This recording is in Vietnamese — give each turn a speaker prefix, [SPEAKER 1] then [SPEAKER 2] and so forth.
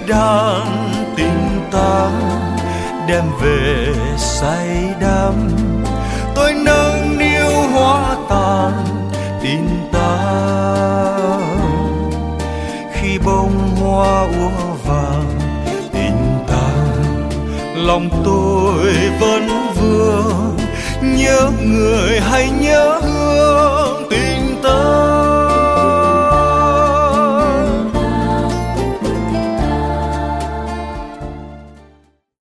[SPEAKER 1] đàn tình ta đem về say đắm. Tôi nâng niu hoa tàn tình ta khi bông hoa úa vàng tình ta. Lòng tôi vẫn vương nhớ người hay nhớ hương